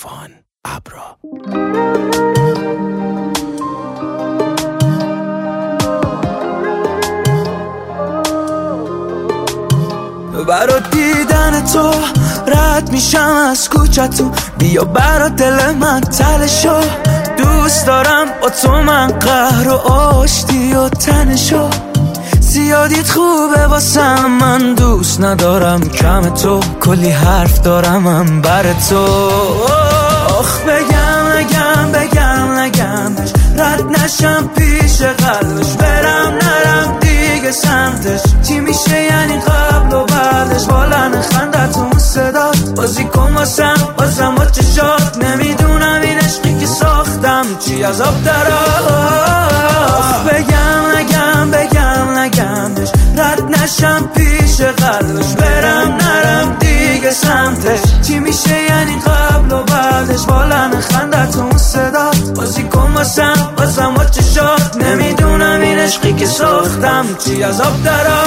عرفان ابرا. برا دیدن تو رد میشم از کوچتون، بیا برا دل من تلشو، دوست دارم با تو من قهر و آشتی و تنشو، زیادیت خوبه واسم من دوست ندارم کم تو، کلی حرف دارم من بر تو. آخ بگم نگمش، رد نشم پیش قلبش، برم نرم دیگه سمتش، چی میشه یعنی قبل و بعدش، بالن خندتون صدات بازی کن واسم و چشات، نمیدونم این عشقی که ساختم چی از آب درآ. آخ بگم نگمش، رد نشم پیش قلبش، برم نرم دیگه سمتش، چی میشه یعنی قبل و بعدش، بالن خندتون صدات بازی کن واسم و چشات، نمیدونم این عشقی که ساختم چی از آب درآ.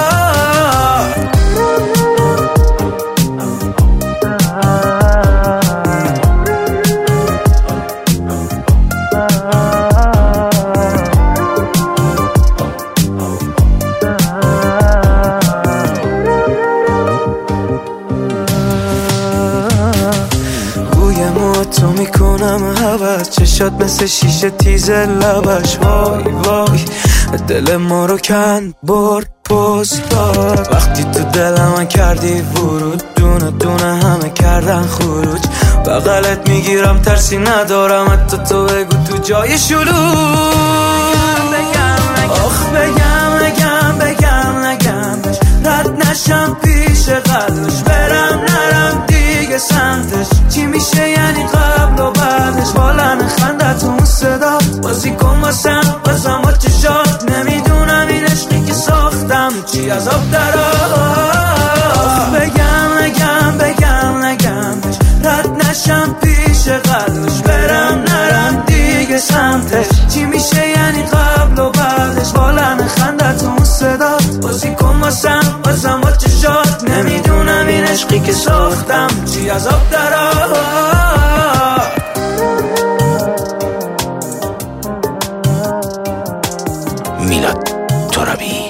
تو میکنم حوض، چشات مثل شیشه تیز لبش، وای وای دل ما رو کند برد پست داد، وقتی تو دل من کردی ورود، دونه دونه همه کردن خروج، بغلت میگیرم ترسی ندارم حتی تو بگو تو جای شلوغ. آخ بگم نگمش، رد نشم پیش قلبش، برم نرم دیگه سمتش، چی میشه یعنی قبل و بعدش، بالن خندتون صدا بازی کن واسم و چشات، نمیدونم این عشقی که ساختم چی از آب درآ. آخ بگم نگمش، رد نشم پیش قلبش، برم نرم دیگه سمتش، چی میشه یعنی قبل و بعدش، بالن خندتون صدا بازی کن واسم و چشات، نمیدونم این عشقی که ساختم چی از آب درآ. میلاد ترابی.